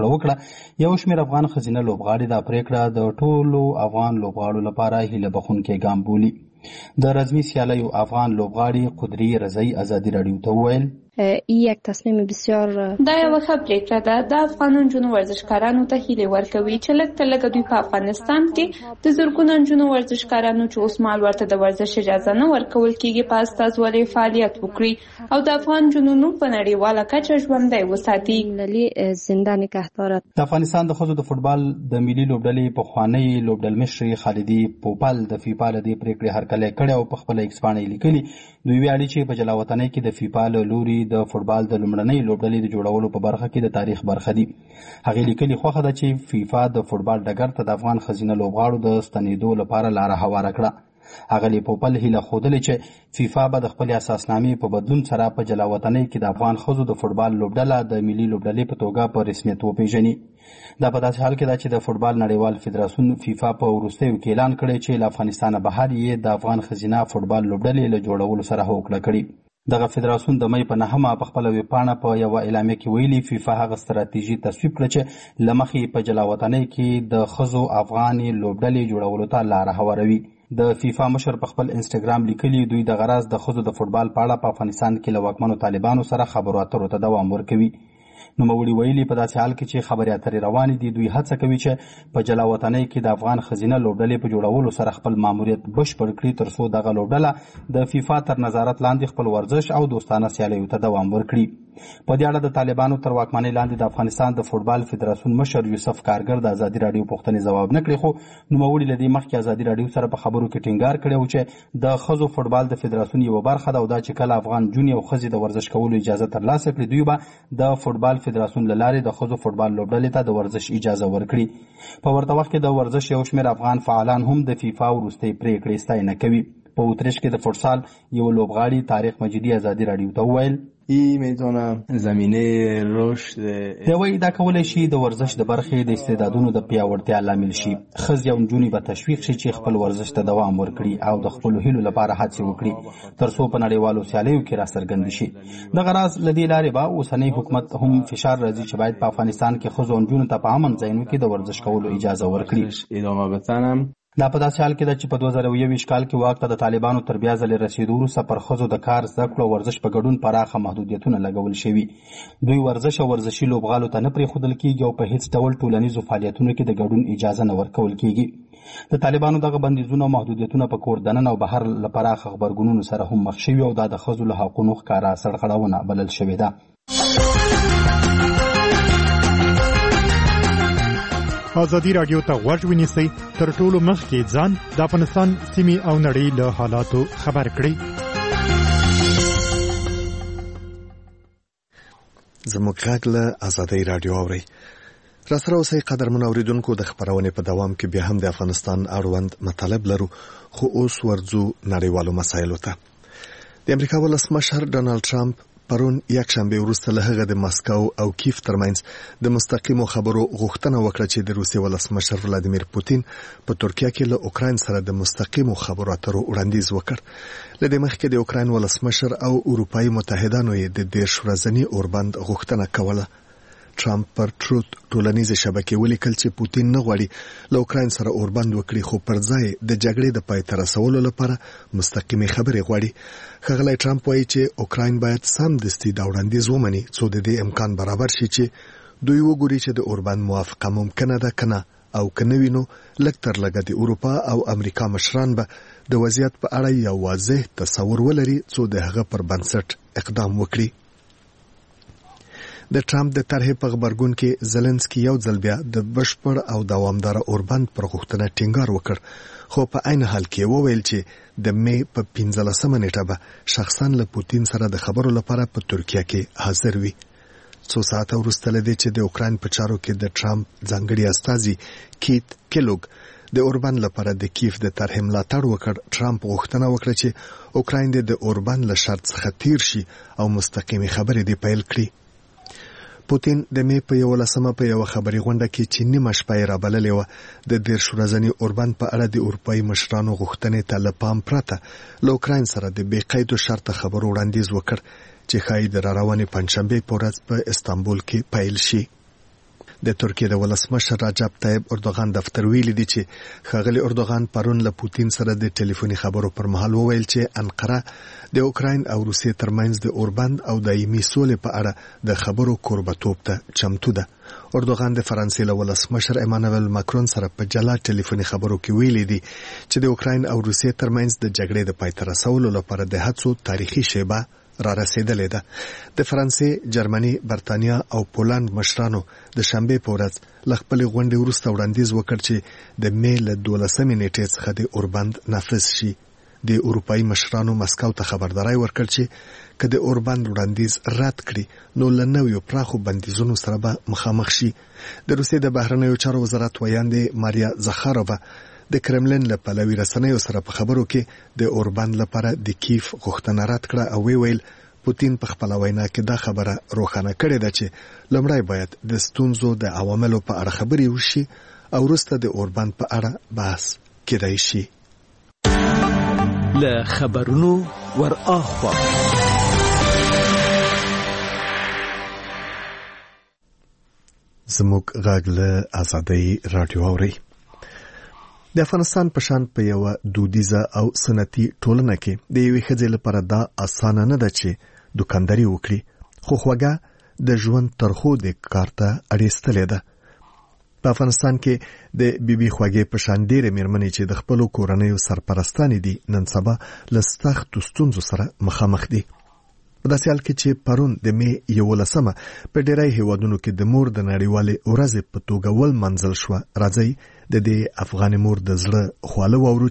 وکړه. یو شمېر افغان ښځینه لوبغاړي دا پریکړه د ټولو افغان لوبغاړو لپاره هیله بخښونکی ګام بولي. د رزمي سیالیو افغان لوبغاړي قدري رضایی ازادي راډیو ته وویل یک تصمیم بسیار دا یو ښه پریکړه ده. د افغان نجونو ورزشکارانو ته هیله ورکوي چې لږ تر لږه دوی په افغانستان کې د زرګونو نجونو ورزشکارانو چې اوس مهال ورته د ورزش اجازه نه ورکول کېږي په استازولۍ فعالیت وکړي او د افغان نجونو په نړیواله کچه ژوندی وساتي. زنده نگه دارد. د افغانستان د ښځو د فوټبال د ملي لوبډلې پخوانی لوبډلمشرې خالدي پوپل د فیفا له دې پریکړې هرکلی کړی او په خپله ایکس پاڼه یې لیکلي. دوی ویاړي چې په جلاوطنۍ کې د فیفا له لوري د فوټبال د لومړنۍ لوبډلې د جوړولو په برخه کې د تاریخ برخه دي. هغې لیکلي خوښه ده چې فیفا د فوټبال ډګر ته د افغان ښځینه لوبغاړو د ستنېدو لپاره لاره هواره کړه. اغلی پوپل هیله ښودلې چې فیفا به د خپلې اساسنامې په بدلون سره په جلاوطنۍ کې د افغان ښځو د فوټبال لوبډله د ملي لوبډلې په توګه په رسمیت وپیژني. دا په داسې حال کې ده چې د فوټبال نړیوال فدراسیون فیفا په وروستیو کې اعلان کړی چې له افغانستانه بهر یې د افغان ښځینه فوټبال لوبډلې له جوړولو سره هوکړه کړې. دغه فدراسیون د مۍ په 9 په خپله ویبپاڼه په یوه اعلامیه کې ویلي فیفا هغه ستراتیژي تصویب کړه چې له مخې په جلاوطنۍ کې د ښځو افغاني لوبډلې جوړولو ته لاره هواروي. د فیفا مشر په خپل انسټاګرام لیکلي دوی د غرض د ښځو د فوټبال په اړه په افغانستان کې له واکمنو طالبانو سره خبرو اترو ته دوام ورکوي. نوموړي ویلي په داسې حال کې چې خبرې اترې روانې دي دوی هڅه کوي چې په جلاوطنۍ کې د افغان ښځینه لوبډلې په جوړولو سره خپل ماموریت بشپړ کړي ترڅو دغه لوبډله د فیفا تر نظارت لاندې خپل ورزش او دوستانه سیالیو ته دوام ورکړي. په دې اړه د طالبانو تر واکمنۍ لاندې د افغانستان د فوټبال فدراسیون مشر یوسف کارګر د ازادي راډیو پوښتنې ځواب نه کړي خو نوموړي له دې مخکې ازادي راډیو سره په خبرو کې ټینګار کړی و چې د ښځو فوټبال د فدراسیون یوه برخه ده او دا چې کله افغان جونې او ښځې د ورزش کولو اجازه ترلاسه کړي دوی به د فوټبال فدراسیون له لارې د ښځو فوټبال لوبډلې ته د ورزش اجازه ورکړي. په ورته وخت کې د ورزش یو شمېر افغان فعالان هم د فیفا وروستۍ پریکړې ستاینه کوي. په اتریش کې د فوټسال یو لوبغاړي طارق مجیدي ازادي راډیو ته وویل میتونه زمینه رشد دوی دا کولای شي د ورزش د برخې د استعدادونو د پیاوړتیا لامل شي. ښځې او نجونې به تشویق شي چې خپل ورزش ته دوام ورکړي او د خپلو هیلو لپاره هڅې وکړي ترڅو په نړیوالو سیالیو کې راڅرګند شي. دغه راز له دې لارې به اوسنی حکومت هم فشار راځي چې باید په افغانستان کې ښځو او نجونو ته په امن ځایونو کې د ورزش کولو اجازه ورکړي. ادامه بدن دا په داسې حال کې ده چې په 2021 کال کې واک ته د طالبانو تر بیا ځلې رسېدو وروسته پر ښځو د کار زده کړو او ورزش په ګډون پراخه محدودیتونه لګول شوي. دوی ورزش او ورزشي لوبغالو ته نه پرېښودل کېږي او په هیڅ ډول ټولنیزو فعالیتونو کې د ګډون اجازه نه ورکول کېږي. د طالبانو دغه بندیزونه او محدودیتونه په کور دننه او بهر له پراخه غبرګونونو سره هم مخ شوي او دا د ښځو له حقونو ښکاره سرغړونه بلل شوې ده. ازادي راډیو ته غوږ ونیسئ تر ټولو مخکې ځان د افغانستان سیمې او نړۍ له حالاتو خبر کړئ. زموږ غږ له ازادي راډیو اورئ. راسره اوسئ قدرمن اوریدونکو د خبرونې په دوام کې بیا هم د افغانستان اړوند مطالب لرو خو اوس ورځو نړیوالو مسایلو ته. د امریکا ولسمشر ډانلډ ټرمپ پرون یکشنبه وروسته له هغه د مسکو او کیف ترمنځ د مستقیمو خبرو غوښتنه وکړه چې د روسیې ولسمشر ولادیمیر پوتین په ترکیه کې له اوکراین سره د مستقیمو خبرو اترو وړاندیز وکړ. له دې مخکې د اوکراین ولسمشر او اروپایي متحدانو یې د 10 ورځني اوربند غوښتنه کوله. ټرمپ پر ټروت ټولنیزه شبکې ولیکل چې پوتین نه غواړي له اوکراین سره اوربند وکړي خو پر ځای د جګړې د پای ته رسولو لپاره مستقیمي خبرې غواړي. ښاغلی ټرمپ وایي چې اوکراین باید سمدستي دا وړاندیز ومني څو د دې امکان برابر شي چې دوی وګوري چې د اوربند موافقه ممکنه ده کنه او کنه وینو لږ تر لږه د اروپا او امریکا مشران به د وضعیت په اړه یو واضح تصور ولري څو د هغه پر بنسټ اقدام وکړي. د ټرمپ د طرحې په غبرګون کې زلنسکي یو ځل بیا د بشپړ او دوامدار اوربند پر غوښتنه ټینګار وکړ خو په عین حال کې وویل چې د مې په 15 نیټه به شخصا له پوتین سره د خبرو لپاره په ترکیه کې حاضر وي. څو ساعته وروسته له دې چې د اوکراین په چارو کې د ټرمپ ځانګړي استازي کیت کیلوګ د اوربند لپاره د کیف د طرحې ملاتړ وکړ، ټرمپ غوښتنه وکړه چې اوکراین د اوربند له شرط څخه تیر شي او مستقیمي خبرې دې پیل کړي. پوتین د مې په 11 په یو خبري غونډه کې چې نیمه شپه یې رابللې وه د 10 ورځني اوربند په اړه د اروپایي مشرانو غوښتنې ته له پام پرته له اوکراین سره د بې قید شرط خبرو وړاندیز وکړ چې ښایي د راروانې پنجشنبې په ورځ په استانبول کې پیل شي. د ترکیه د ولسمشر رجب طیب اردوغان دفتر ویلي دی چې ښاغلي اردوغان پرون له پوتین سره د ټلیفوني خبرو پر مهال وویل چې انقره د اوکراین او روسیې ترمنځ د اوربند او دایمي سولې په اړه د خبرو کوربتوب ته چمتو ده. اردوغان د فرانسې له ولسمشر ایمانوئل ماکرون سره په جلا ټلیفوني خبرو کې ویلي دی چې د اوکراین او روسیې ترمنځ د جګړې د پای ته رسولو لپاره د هڅو تاریخي شیبه را رسیدلې ده. د فرانسې، جرمني، برتانیا او پولند مشرانو د شنبه په ورځ له خپل غونډې وروسته وړاندیز وکړ چې د می له 12 نیټې څخه د اوربند نافذ شي. د اروپאי مشرانو مسکو ته خبرداري ورکړ چې که د اوربند وړاندیز رد کړي نو له نویو پراخو بندیزونو سره به مخامخ شي. د روسیې د بهرنیو چارو وزارت ویاندې ماریا زخارووا د کرملین له پلوي رسنیو سره په خبرو کې د اوربند لپاره د کیف غوښتنه رد کړه او ویل پوتین په خپل وینا کې دا خبره روښانه کړې ده چې لومړی باید د ستونزو د عواملو په اړه خبرې وشي او وروسته د اوربند په اړه بحث کېدای شي. له خبرونو ورآخوا زموږ غږ له آزادۍ رادیو اوري. د افغانستان په شان په یو دودیزه او سنتي ټولنه کې د یوې ښځې لپاره دا اسانه نه ده چې دکانداري وکړي، خو خوږه د ژوند ترخو د کار ته اړیستلې ده. په افغانستان کې د بیبي خوږې په شان ډېرې مېرمنې چې د خپلو کورنیو سرپرستانې دي نن سبا له سختو ستونزو سره مخامخ دي. په داسې حال کې چې پرون د می 11 په ډېری هیوادونو کې د مور د نړیوالې ورځې په توګه ولمانځل شوه. راځئ د دې افغاني مور د زړه خواله واورو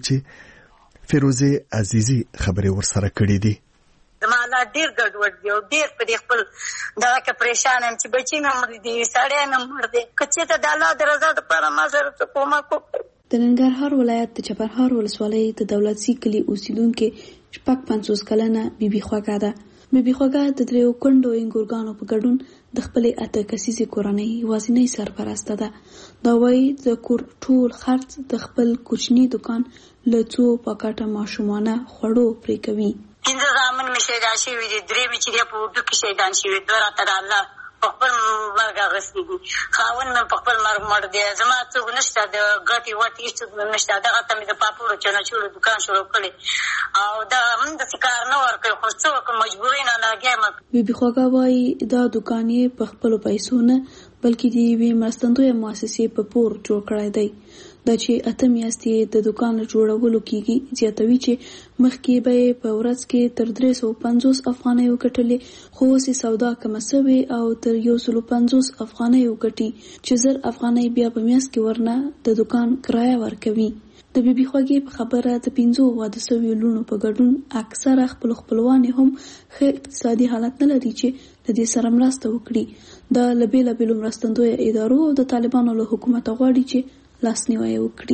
چې فیروزه عزیزی خبرې ورسره کړې دي. زما لا ډېر ګډوډ دی او ډېر په خپل دغه کې پریشان یم چې بچی مې مړ دي، سړی مې مړ دی. که چېرته د الله د رضا دپاره ما سره څه کومک وکړي. د ننګرهار ولایت د چپرهار ولسوالۍ د دولتسي کلي اوسیدونکې 55 کلنه بیبي خوږه ده. بیبي خوږه د 3 کونډو انګورګانو په ګډون د خپلې 8 کسیزې کورنۍ یوازینۍ سرپرسته ده. دا وایي د کور ټول خرڅ د خپل کوچني دکان له څو پاکټه ماشومانه خوړو پرې کوي. 15 زامن مې شهیدان شوي دي، 3 مې چې دی په اردو کې شهیدان شوي، 2 راته د الله په خپل مرګ اخیستي دي. خاوند مې په خپل مرګ مړ دی. زما څوک نشته، د ګټې وټې هېڅ څوک نشته. دغه ته مې د پاپړو چنچوړو دکان شروع کړی او دا هم داسې کار نه ورکوي، خو څه وکړم مجبورۍ نه لګیا یم. بیبي خوږه وایي دا دکان یې په خپلو پیسو نه بلکې د یوې مرستندویه مؤسسې په پور جوړ کړی دی. دا چې 8 میاشتې د دکان جوړولو کېږي. زیاتوي چې مخکې به یې په ورځ کې تر 350 افغانۍ وګټلې، خو اوس یې سودا کمه سوې او تر 150 افغانۍ وګټي چې 1000 افغانۍ بیا په میاشت کې ورنه د دکان کرایه ورکوي. د بیبي خوږې په خبره د 5 واده سوي لونو په ګډون اکثره خپلوان هم ښه اقتصادي حالت نه لري چې د دې سره مرسته وکړي. دا له بېلابېلو مرستندویه ادارو او د طالبانو له حکومته غواړي چې لاسنیوی وکړي.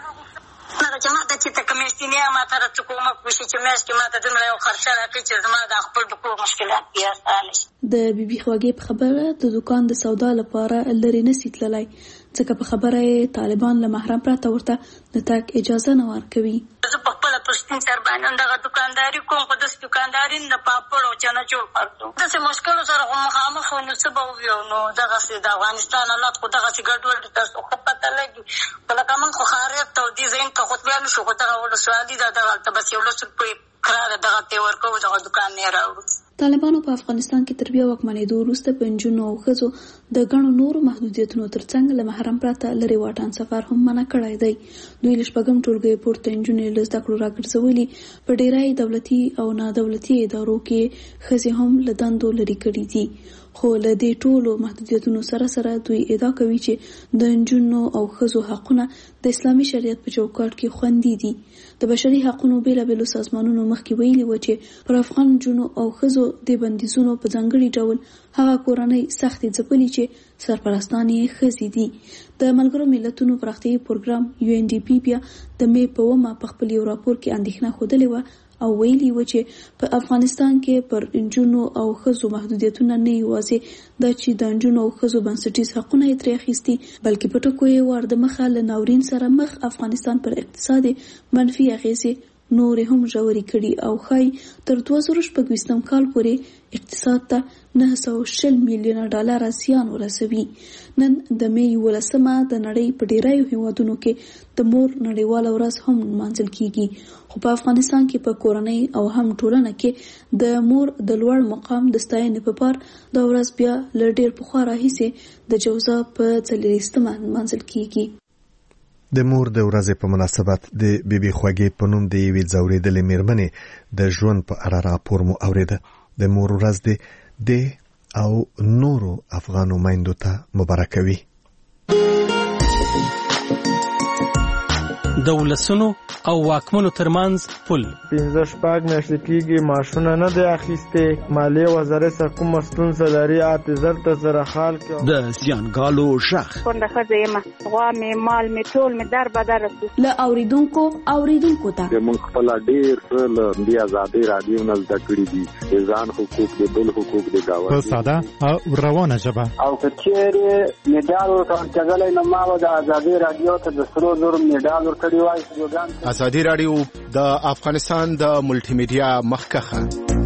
چې ما ته چې ته میاشتنی ما سره څه کومک وشي چې میاشت کې ما ته دومره یو خرچه راکړي چې زما د خپل د کور مشکلات یې اسانه شي. د بیبي خوږې په خبره د دکان د سودا لپاره لرې نشي تللی، ځکه په خبره یې طالبان له محرم پرته ورته د تګ اجازه نه ورکوي. زه په خپله په سپین سر باندې دغه دکانداري کوم، خو داسې دکانداري د پاپړ او چنچوړ خرڅوم. داسې مشکلو سره خو مخامخ وو نو څه به وویو. نو دغسې د افغانستان حالات خو دغسې ګډوډ تاسو ښه پته لګي. خو لکه موږ خو خاریت ته او دې ځایونو ته خو تللی شو، خو دغه ولسوالي ده، دغه هلته بس 11 روپۍ کراره دغه ته ورکوو، دغه دکان نه یې راوړو. طالبانو په افغانستان کې تر بیا واکمنېدو وروسته په نجونو او ښځو د ګڼو نورو محدودیتونو ترڅنګ له محرم پرته لرې واټن سفر هم منع کړی دی. دوی له 6 ټولګیو پورته نجونې له زده کړو راګرځولي. په ډېری دولتي او نادولتي ادارو کې ښځې هم له دندو لرې کړي دي. خو له دې ټولو محدودیتونو سره سره دوی ادعا کوي چې د نجونو او ښځو حقونه د اسلامي شریعت په چوکاټ کې خوندي دي. د بشري حقونو بېلابېلو سازمانونو مخکې ویلي و چې پر افغان نجونو او ښځو د بندیزونو په ځانګړي ډول هغه کورنۍ سختې ځپلي چې سرپرستان یې ښځې دي. د ملګرو ملتونو پراختیایي پروګرام UNDP بیا د می په 1 په خپل یو راپور کې اندېښنه ښودلې وه او ویلي و چې په افغانستان کې پر نجونو او ښځو محدودیتونه نه یوازې دا چې د نجونو او ښځو بنسټیز حقونه یې ترې اخیستي، بلکې په ټکو یې ور د مخه له ناورین سره مخ افغانستان پر اقتصاد منفي اغیزې نور هم ژورې کړي او ښایي تر 2026 کال پورې اقتصاد ته $920 میلیونه زیان ورسوي. نن د می 11 د نړۍ په ډیرایو هیوادونو کې د مور نړیواله ورځ هم نمانځل کیږي، خو په افغانستان کې په کورنۍ او هم ټولنه کې د مور د لوړ مقام د ستاینې په پار دا ورځ بیا له ډیر پخوا راهیسې د جوزا په 40 نمانځل کیږي. د مور د ورځې په مناسبت د بیبي خوږې په نوم د یوې ځورېدلې مېرمنې د ژوند په اړه راپور مو اوریده. د مور ورځ د او نورو افغانو میندو ته مبارکه وي. د ولسونو او واکمنو ترمنځ پل 15 میاشتې کېږي ماشونه نه دی اخیستې، مالیې وزارت څخه کومه ستونزه لري، اعتذار ته سره حال کړه. د زیانګالو غږ کونډه ښځه یم، غوا مې مال مې ټول مې در بدر شو. له اوریدونکو ته موږ خپل ډېر څه له دې ازادۍ راډیو نه زده کړي دي، د ځان حقوق د بل حقوق د گاونډي په ساده او روانه ژبه. او که چیرې میډال ورکړل نو ما د ازادۍ راډیو ته د 300 میډال ورکړی وای. ازادي راډیو د افغانستان د ملټي میډیا مخکخه.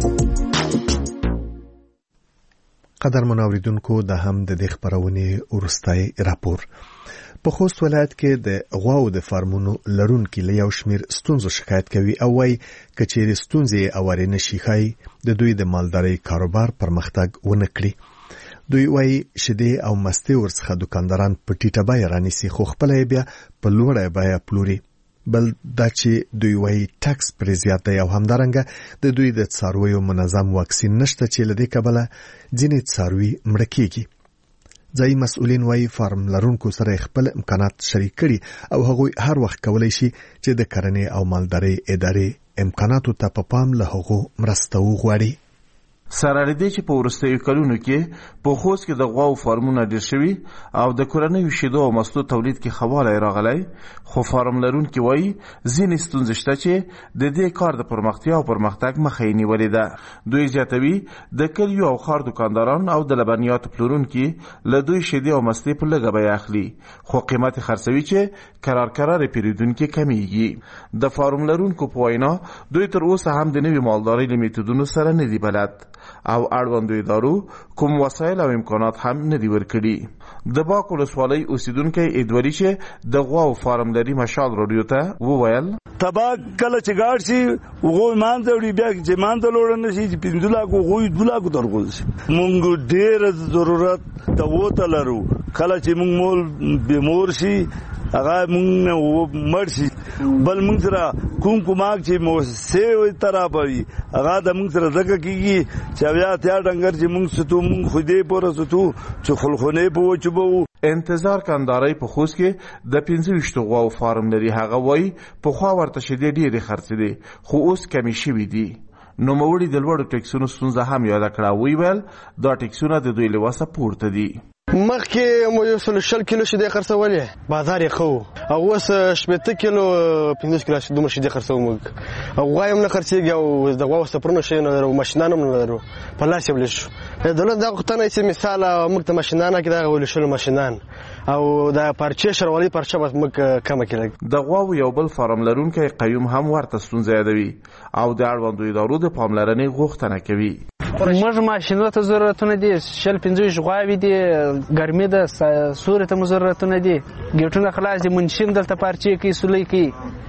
قدر منوریدونکو د هم د دې خبرونې ورستای راپور. په خوست ولایت کې د غواو د فارمونو لرونکي له یو شمیر ستونزو شکایت کوي او وايي کچېرې ستونزې اوري نشي خای د دوی د مالداري کاروبار پرمختګ ونه کړي. دوی وايي شیدې او مستې ورڅخه دکانداران په ټیټه بیه رانیسي، خو خپل بیا په لوړه بیه پلوري. بل دا چې دوی وايي ټکس پرې زیات دی او همدارنګه د دوی د څارویو منظم واکسین نشته چې له دې کبله ځینې څاروي مړه کیږي. ځایي مسؤلین وايي فارم لرونکو سره خپل امکانات شریک کړي او هغوی هر وخت کولی شي چې د کرنې او مالدارۍ ادارې امکاناتو ته په پام له هغو مرسته وغواړي. سره لدې چې په وروستیو کلونو کې په خوست کې د غواو فارمونه ډېر شوي او د کورنیو شیدو او مستو تولید کې خواله راغلی، خو فارم لرونکي وایي ځینې ستونزې شته چې د دې کار د پرمختیا او پرمختګ مخه یې نیولې ده. دوی زیاتوي د کلیو او ښار دکانداران او د لبنیاتو پلورونکي له دوی شیدې او مستې په لږه بیه اخلي، خو قیمت یې خرڅوي چې کرار پیرودونکي کمیږي. د فارم لرونکو په وینا دوی تر اوسه هم د نوي مالدارۍ له میتودونو سره نه دي بلد او اړوندو ادارو کوم وسایل او امکانات هم نه دي ورکړي. د باک ولسوالۍ اوسیدونکی ادوري چې د غواو فارم لري مشال رادیو ته وویل تبا کله چې ګاډ شي وګو مان ته وړي بیا چې مان ته لوړ نه شي چې 15 لک وګو 2 لک درغول شي. مونږ ډېر ضرورت ته وته لرو کله چې مونږ مول بیمور شي هغه مونږ مړ شي بل مونږ سره کوماک چې موسسه ترابوي هغه د مونږ سره ځکه کیږي چې بیا تیا ډنګر چې مونږ ستو مونږ خو دې پوره ستو چې خلخونه په وچبو. انتظار کندارای په خوست کې د 25 غواو فارم لري. هغه وای په خوا ورته شیدې ډېرې خرڅ دي خو اوس کمی شوي دي. نو موړي د لوړو ټیکسونو ستونزه هم یاد کړه. ویل دا ټیکسونه د دوی له واسه پورته دي. مخکې مو یو 100 کیلو شیدې خرڅولې بازار یې خو او اوس 80 کیلو 15 کیلو دومره شیدې خرڅوو موږ. غوا هم نه خرڅېږي او د غوا سپرونه شي نه لرو، ماشینان هم نه لرو، په لاس یې ولې شو. دولت دا غوښتنه چې مثال موږ ته ماشینان کې دا ولې شول ماشینان او دا پرچې شروالي پرچه به موږ کمه کړي. د غواو یو بل فارم لرونکی قیوم هم ورته ستونزه یادوي او د اړوندو ادارو د پاملرنې غوښتنه کوي. موږ ماشینونو ته ضرورتونه دي، 15 غواوې دي، ګرمي ده، سوري ته ضرورتونه دي، ګیټونه خلاص دي، منشیم دلته پارچې کوي سولې کوي،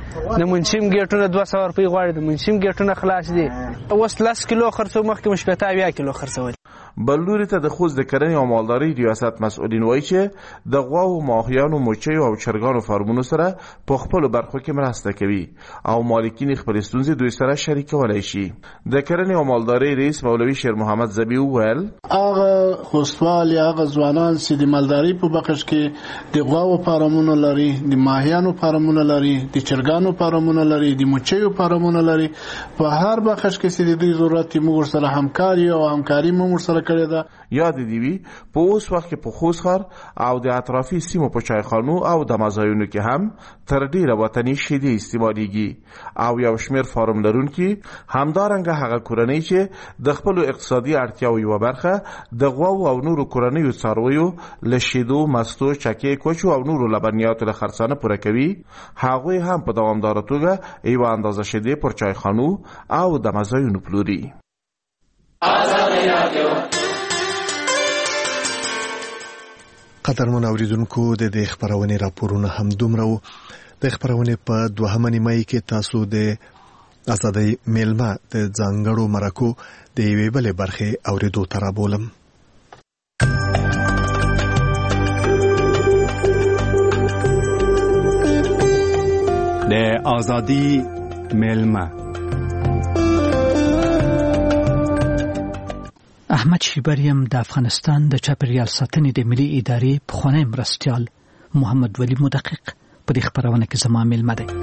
د منشیم ګیټونه 200 روپۍ غواړي، د منشیم ګیټونه خلاص دي. اوس 10 کیلو خرڅو مخکې مو 70 کیلو خرڅول. بل لوري ته د خوست د کرنې او مالدارۍ ریاست مسؤلین وایي چې د غواو، ماهیانو، موچیو او چرګانو فارمونو سره په خپلو برخو کې مرسته کوي او مالکین خپلې ستونزې دوی سره شریکولی شي. د کرنې او مالدارۍ رئیس مولوي شیر محمد زبی وویل هغه خوستوال یا هغه ځوانان چې د مالدارۍ په بخش کې د غواو فارمونه لري، د ماهیانو فارمونه لري، د چرګانو فارمونه لري، د موچیو فارمونه لري، په هر بخش کې چې د دوی ضرورت موږ سره همکاري او همکاري موږ سره کړې ده. یاد دی وی په اوس وخت کې په خوست ښار او د اطرافي سیمو په چایخانو او د مزایونو کې هم تر ډیره وطني شیدې استعمالېږي او یو شمېر فارم لرونکي همدارنګه هغه کورنۍ چې د خپلو اقتصادي اړتیاو یوه برخه د غواو او نورو کورنیو څارویو له شیدو، مستو، چکې، کوچو او نورو لبنیاتو له خرڅانه پوره کوي، هغوی هم په دوامداره توګه یوه اندازه شیدې پر چایخانو او د مزایونو پلوري. قدرمن اوریدونکو د دې خبرونې راپورونه هم دومره وو. د خبرونې په دوهمه نیمه کې تاسو د آزادۍ میلمه د ځانګړو مرکو د یوې بلې برخې اوریدو ته رابولم. د آزادۍ میلمه احمد شیبریم د افغانستان د چاپیریال ساتنې د ملي ادارې پخوانی مرستیال محمد ولی مدقق په دې خبرونه کې زما میلمه دی.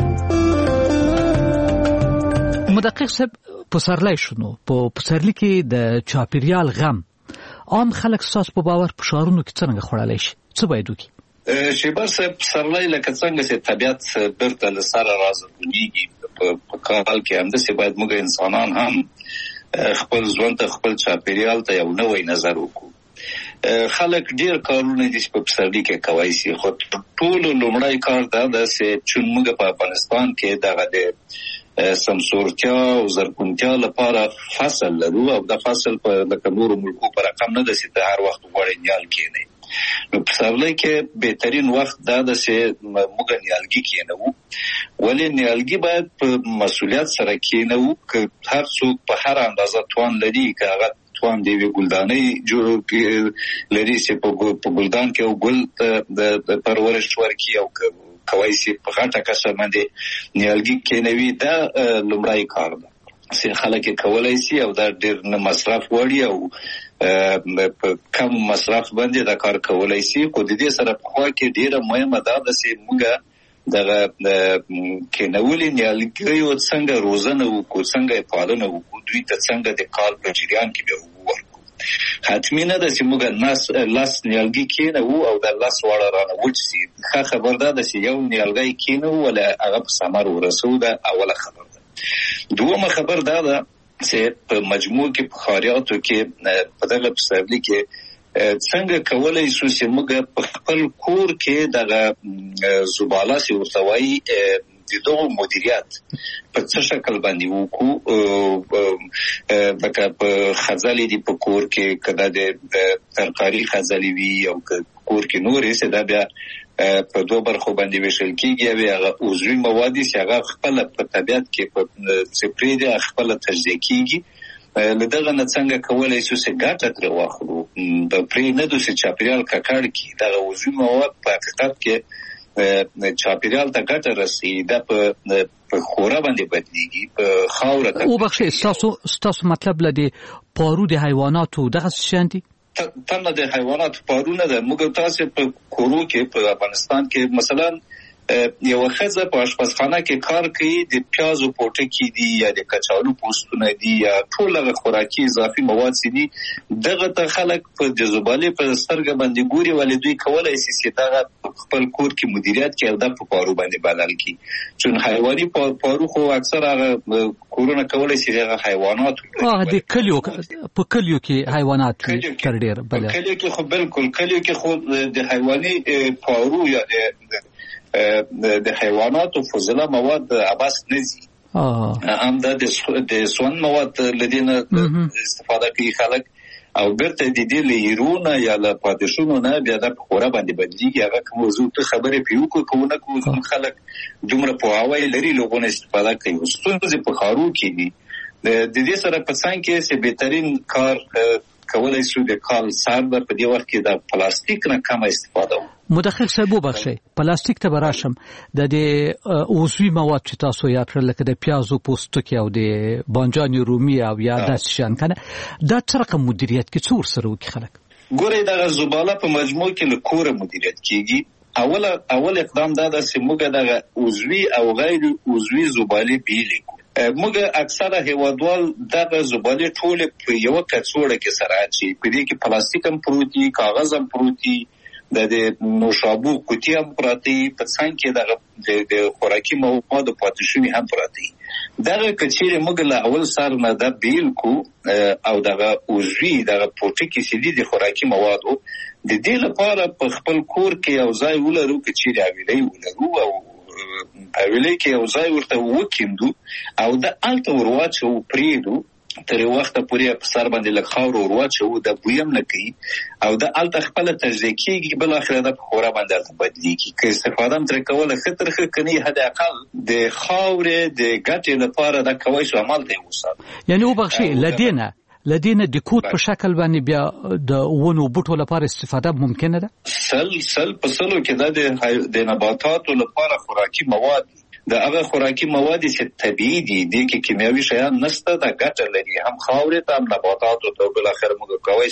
مدقق صاحب پسرلی شنو په پسرلی کې د چاپیریال غم عام خلک ساس په باور په شهرونو کې څنګه خورالای شي؟ څه باید وکړي؟ شیبر صاحب پسرلی لکه څنګه چې طبیعت برته له سره راځي په کال کې هم داسې باید موږ انسانان هم خپل ژوند ته خپل چاپیریال ته یو نوی نظر وکړو. خلک ډیر کارونه دي په پسرلی کې کوي سي، خو ټول لومړی کار دا ده چې موږ په افغانستان کې دغه د سمسورتیا او زرغونتیا لپاره فصل لرو او د فصل په لکه نورو ملکو پر رقم نه ده چې د هر وخت غوړې نیال کېنی. نو پسرلی کې بهترین وخت دا ده چې موږ نیالګي کېنو، ولې نیالګي باید په مسؤلیت سره کېنو که هر څوک په هر اندازه توان لري، که هغه توان دی وی ګلدانۍ جوړ لري چې په ګلدان کې او ګل د پرورش ورکړي او کوي چې په غټه کسه باندې نیالګي کېنوي. دا لومړی کار ده چې خلک کولای شي او دا ډېر نه مصرف وړي او په کم مصرف باندې دا کار کولای شي. خو د دې سره په خوا کې ډېره مهمه ده چې موږ دغه کېنولي نیالګیو څنګه روزنه وکړو، څنګه یې پالنه وکړو، دوی ته څنګه د کال په جریان کې به ورکړو. حتمي نه ده چې موږ لاس نیالګي کېنوو او د لاس واړه رانه وچ شي. ښه خبر ده چې یو نیالګی کېنوو ولا هغه په ثمر ورسوو، ده اوله خبر ده. دومه خبر دا ده چې په مجموع کې په ښاریاتو کې په دغه پسرلي کې څنګه کولای شو چې موږ په خپل کور کې دغه زباله چې ورته وایي د دغو مدیریت په څه شکل باندې وکړو. لکه په خځلې دي په کور کې، که دا د ترکاري خځلې وي او که کور کې نورې چې دا بیا په دوه برخو باندې ویشل کېږي. هغه عضوي مواد چې هغه خپله په طبیعت کې په سپری دي خپله تجزیه کېږي. له دغه نه څنګه کولای شو چې ګټه ترې واخلو، پرې نه دو چې چاپیریال ککړ کړي. دغه عضوي مواد په حقیقت کې چاپیریال ته ګټه رسوي، دا په خوره باندې بدلیږي، په خاوره ته. وبخښئ، ستاسو مطلب له دې پارو د حیواناتو دغه شیان دي؟ تنه د حیواناتو پارونه ده. موږ تاسو په کورو کې په افغانستان کې مثلا یو ښځه په اشپزخانه کې کار کوي، د پیازو پوټکي دي یا د کچالو پوستونه دي یا ټول هغه خوراکي اضافي مواد دي، دغه ته خلک په د زبالې په سترګه باندې ګوري، ولې دوی کولای شي چې دغه خپل کور کې مدیریت کوي او د پارو باندې بدل کړي. چون حیواني پارو خو اکثر هغه کورونه کولای شي هغه حیوانات د کلیو کې حیوانات تر ډیر بل کلیو کې خو بالکل کلیو کې خو د حیواني پارو یا د حیواناتو فضله مواد عباس نزي هم د سون مواد لدينا استفاده کوي خلک او برته د دې لیرونه یا له پادشونو نه بیا د خوره باندې بدلیږي. هغه موضوع ته خبره پیو کوونه کوم خلک دومره په هواي لري لوګونه استفاده کوي. ستونزې په خارو کې دي. د دې سره په څنګه کې چې بهترین کار کولای شو د کال سر په دې وخت کې د پلاستیک نه کم استفاده وکړو. مدقق صاحب وبخښئ، پلاستیک ته براشم. د عضوي مواد چې تاسو یاد کړل لکه د پیازو پوستکي او د بانجان رومي او یا داسې شیان کنه، دا څه رقم مدیریت کې څور سره وکړي خلک؟ ګورئ دغه زباله په مجموع کې له کوره مدیریت کیږي. اول اقدام دا ده چې موږ دغه عضوي او غیر عضوي زبالې بیلې کړو. موږ اکثره هیوادوال دغه زبالې ټول په یو کڅوړه کې سره اچي، په دې کې پلاستیک هم پروت دي، کاغذ هم پروت دي، د نوشابو کوټي هم پراته دي، په څنګ کې دغه د خوراکي مواد پاتې شوي هم پراته دي. دغه کچېرې موږ له اول سر نه د بیل کو او دغه اوزوي دغه پوټي کې سړي د خوراکي موادو د دې لپاره په خپل کور کې یو ځای ولرو، کچېرې اویلې ولرو او اویلې کې یو ځای ورته وکیندو او د الته ورواچو پریدو تر وخت پورې په سر باندې لږ خاور ورواچو، د بویم نه کوي او د الته خپل تجزیه کېږي، بل اخر د خورا باندې بدلیږي. که استفاده تر کوله خطر کني حد اقل د خاورې د ګټې لپاره د کوي شو عمل دی وسات. یعنی وبخښي لدينا د کوټ په شکل باندې بیا د ونو بوټو لپاره استفاده ممکنه ده. سل په سلو کې د نباتاتو لپاره خوراکي مواد د هغه خوراکي مواد چې طبيعي دي، د کیمیاوي شیان نشته، د ګټه لري هم خاورې ته هم نباتاتو ته. بل اخر موږ کوي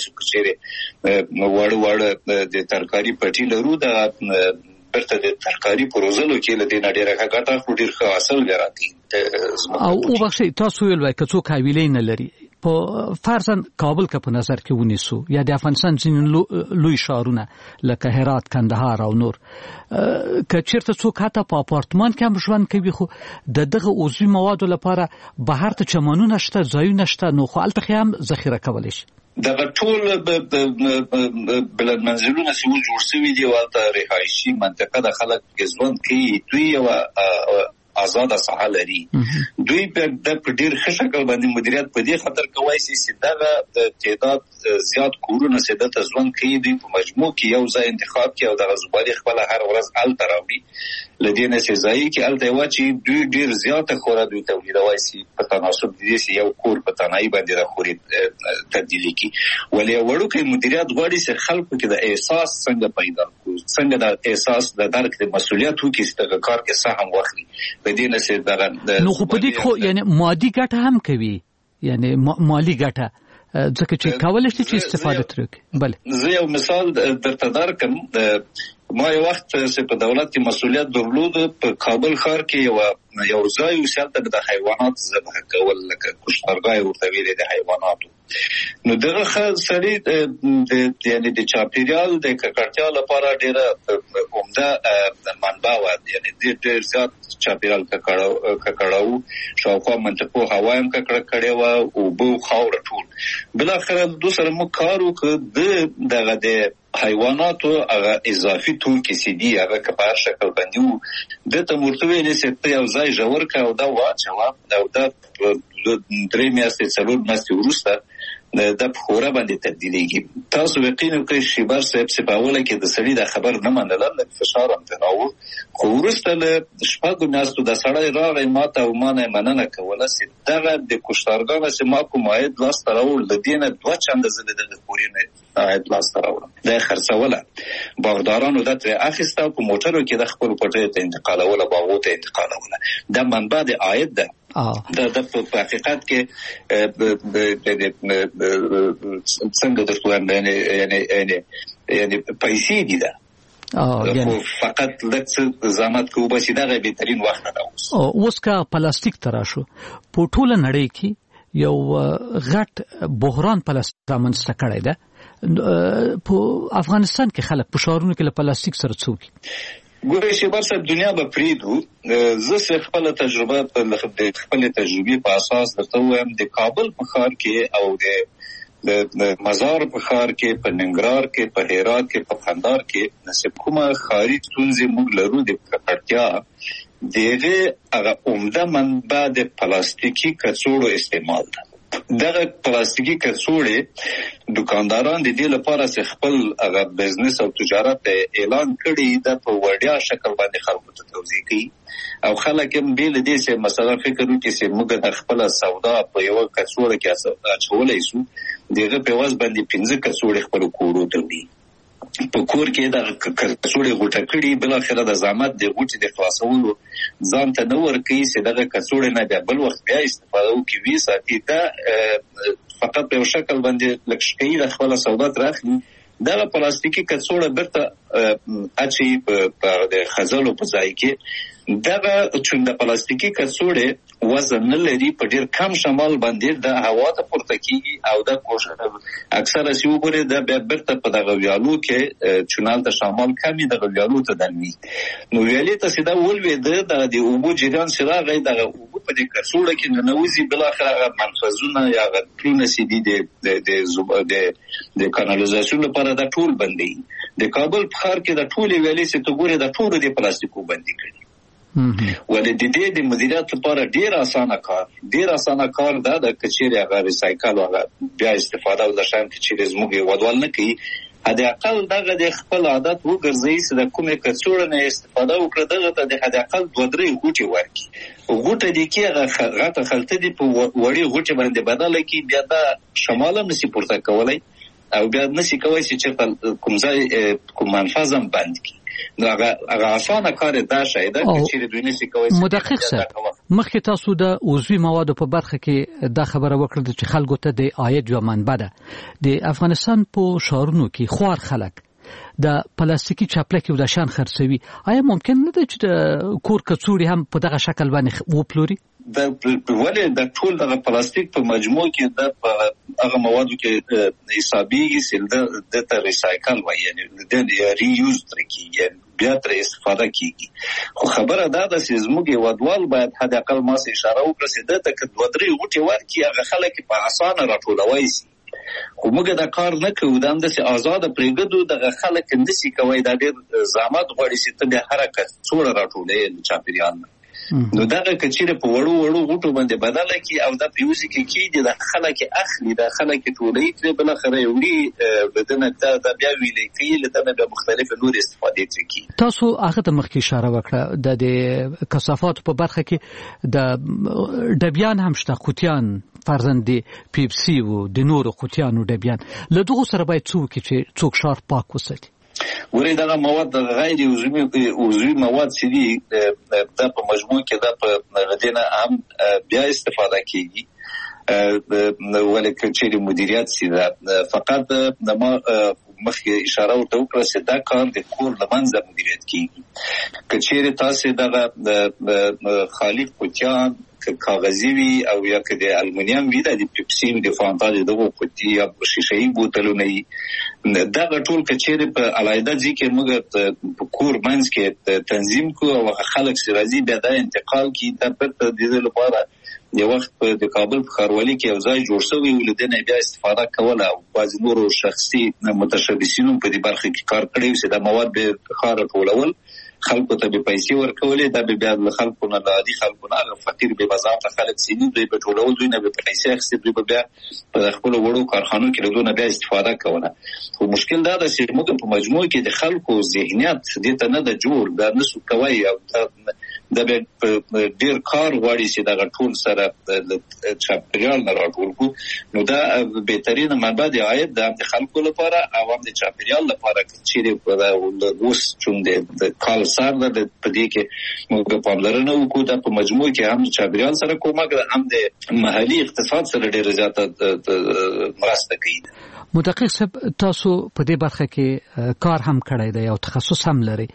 چې وړ د ترکاری پټي لرو، د برته د ترکاری پروزلو کې له دې نړۍ راځي ګټه خو ډیر ښه حاصل ګرځي. او وبخښي تاسو ویل وای کڅو حویلې نه لري، په فرضاً کابل کا په نظر کې ونیسو یا د افغانستان ځینې لوی ښارونه لکه هرات، کندهار او نور، که چیرته څوک حتی په اپارتمان کې هم ژوند کوي خو دغه عضوي موادو لپاره بهر ته چمنونه شته، ځایونه شته، نو خو هلته هم ذخیره کولی شي. دغه ټول بلند منزلونه چې جوړ شوي دي ورته رهایشي منطقه د خلک ژوند کوي، دوی یو آزاد ساحه لري، دوی په ډیر ښه شکل باندې مدیریت په دې خاطر کوي چې دغه تعداد زیات کورونه سده ته ژوند کوي، دوی په مجموع کې یو ځای انتخاب کوي او دغه زبالې خپل هر ورځ الته راوړي لدينا چې ځای کې الته واچي دوی ډیر زیاته خورا دوی تولیدوي سي په تناسب دي چې یو کور په تنهایی باندې راخوري تبدیلی کی، ولې وړوکی مدیریت غواړي چې خلکو کې د احساس څنګه پیدا کړي، څنګه د احساس د درک د مسؤلیت وکړي چې د کار کې سهم واخلي. بدینه سي دغه نو خو په دې خو یعنی مادي ګټه هم کوي، یعنی مالی ګټه ځکه چې کولای شي چې استفاده ترې. بله زه یو مثال درته درکم. ما یو وخت چې په دولت کې مسؤلیت درلود، په کابل ښار کې یو ځای وسیلته د حیوانات ذبح کول لکه کشتارګاه ورته ویل د حیواناتو، نو دغه خلک یعنی د چاپیریال د ککړتیا لپاره ډیره عمده منبع و، یعنی ډیر زیات چاپیریال ککړاو، شاوخوا منطقو هوا هم ککړه کړې و او بو خاور ټول. بل اخر دوسر مو کار وکړ دغه د حیواناتو هغه اضافي توکي چې دي هغه په هر شکل باندې د تمرتوي نسبت یو ځای جوړ کا او دا واچو او دا 3 میاشتې څلور میاشتې وروسته د خورا باندې تبدیلیږي. تاسو یقین وکړئ چې بار چې په اوله کې د سړي د خبر نه منل د فشار هم تراو، خو وروسته له شپږو میاشتو د سړی راغی ماته او مانه مننه کوله چې دغه د کشتارګانو چې ما کوم عاید لاس ته راوړ د دې نه 2 چنده زده د پورې عاید لاس ته راوړم د خرڅوله باغدارانو د تر اخیسته په موټرو کې د خپل پټې ته انتقالوله باغو ته انتقالوله د منبع د عاید ده. د په حقیقت کې څنګه درته یعنی پیسې دي ده فقط لکه زحمت کوو بس دغه بهترین وخت ده. اوس کا پلاستیک تراشو په ټوله نړۍ کې یو غټ بحران پلاستیک رامنځته کړی ده، په افغانستان کې خلک په ښارونو کې له پلاستیک سره څوکي. ګورې چې برسه دنیا به پریدو، زه خپل تجربه په خپل تجربې په اساس درته وایم. د کابل په ښار کې او د مزار په ښار کې، په ننګرهار کې، په هرات کې، په کندهار کې نسب کومه ښاري ستونزې موږ لرو د ککړتیا دغه هغه عمده منبع د پلاستیکي کڅوړو استعمال ده. دغه پلاستیکي کڅوړې دکانداران د دې لپاره چې خپل هغه بزنس او تجارت اعلان کړي د په وړیا شکل باندې خلکو ته توضیح کوي او خلک هم بیل دې چې مثلا فکر وکړي چې موږ د خپل سودا په یو کڅوړه کې اچولای شو، دغه په واز باندې 15 کڅوړې خپل کورو ته وړي، په کور کې د کڅوړې غوټه کړي، بل اخره د زحمت د غوټې د خلاصولو ځان ته نو ورکي چې دغه کڅوړې نه بیا بل وخت بیا استفاده وکړي وی ساتي دا فقط په شکل باندې لکه خپل سودا تراخلي. دغه پلاستیکي کڅوړه برته اچي په د خزلو په ځای کې دغه چې د پلاستیکي کڅوړې وزن نه لري په ډیر کم شمال باندې د هوا ته پورته کیږي او د اکثره سی وګوره د بیرته په دغه ویالو کې چونال ته شمال کمی دغه ویالو ته دني نو ویالې ته سیده ولوي د اوبو جریان سره غي دغه اوبو په دې کڅوړه کې ننوزي بل اخر منفذونه یا غټونه سي دي د کانالیزاسیون لپاره د ټول بندي د کابل په ښار کې د ټول ویالې څخه ته ګوره د ټول د پلاستیکو بندي کړي ولې د مدیریت لپاره ډیر اسانه کار دا د کچېري هغه ریسایکل او بیا استفاده ول شان چې زموږ ودوال نه کوي هدا اقل دغه د خپل عادت وګرځي چې د کومه کڅوړه نه استفاده وکړي دغه د هدا اقل 2-3 غوټي ورکي غوټه دي کې غټه خلته دي په وړي غوټه باندې بدله کی بیا د شماله نسی پورته کولای او بیا نسی کوي چې کوم ځای کوم منفذم بند کی نو هغه اسانه کار دا شاید چې دوی نسی کوي مدقق سره مخکې تاسو د عضوي موادو په برخه کې دا خبره وکړه چې خلکو ته د عاید یو منبع ده د افغانستان په شهرونو کې خوار خلک د پلاستیکي چاپلکي او د شان خرڅوي آیا ممکن نه ده چې د کور کڅوړي هم په دغه شکل باندې وپلوري د ولې د ټول د پلاستیک په مجموع کې د هغه موادو کې حسابيږي چې د ته ریسایکل وایي یعنی د ری یوز ترکیږي بیا تر استفاده کیږي خو خبره دا ده چې زموږ ودوال باید حد اقل ما سه اشاره وکړي چې د تک 2-3 غوټي ورکي هغه خلک په اسانه راټولوي خو موږ دا کار نه کوو دا هم د آزاد پرېګدو د خلک نسی کوي دا ډېر زحمت غواړي چې ته د حرکت څوړه راټولې چاپیریال نو دا کچېره په وړو غوټو باندې بدله کی او دا پیوزي کې د خلک اخلي د خلک ټولې تر بل خره وړي بدنه دا بیا ویلې کې لته به مختلف نور استفاده کوي تاسو هغه د مخکې اشاره وکړه د کثافات په برخه کې د ډبیان هم شته قوتیان فرزند پیپسی او د نورو قوتیانو ډبیان له دغه سره باید څوک شار پاک وساتي ورې دا مواد د غیر عضوي مواد چې دي د په مجموع کې د په غدینه هم بیا استفاده کیږي ولکه چې مدیریت سي دا فقط د مخکې اشاره وکړه چې دا کار د کور لمنځه مدیریت کیږي کچېره تاسو د خالق پوچان کاغذي وي او یا که د المونیم وي د پیپسین د فانتا دغه قوتي یا شیشه‌ای بوتلونه دا ټول کچېره په علایده ځکه موږ په کور منځ کې تنظیم کو او خلک سرازي بیا د انتقال کی د پرته د لپاره یو وخت په د کابل په خاروالي کې یو ځای جوړ شوی ولدنه بیا استفاده کوله او بعض نورو شخصي متشبثینو په دې برخه کې کار کړی چې د مواد به خار ټولول خلکو ته به پیسې ورکولې دا به بیا د خلکو نه عادي خلکو نه فقیر به بازار خلک سینې دوی په ټولول دوی نه به پیسې اخیستي دوی بیا په خپل وړو کارخانو کې له دوی بیا استفاده کوله خو مشکل دا ده چې موږ په مجموع کې د خلکو ذهنیت دې ته نه د جوړ دا نسو کوي او دا به ډیر کار غواړي چې دا ټول سره د چاپیریال نه راټول کو نو دا بهترین منبع د عاید د خلکو لپاره او هم د چاپیریال لپاره چې د اوس چون د کال سره د پدې کې موږ په پاملرنه وکړو د په مجموع کې هم چاپیریال سره کومک هم د محلي اقتصاد سره ډیر زیاته مرسته کوي مدقق صاحب تاسو په دې برخه کې کار هم کړی دی او تخصص هم لري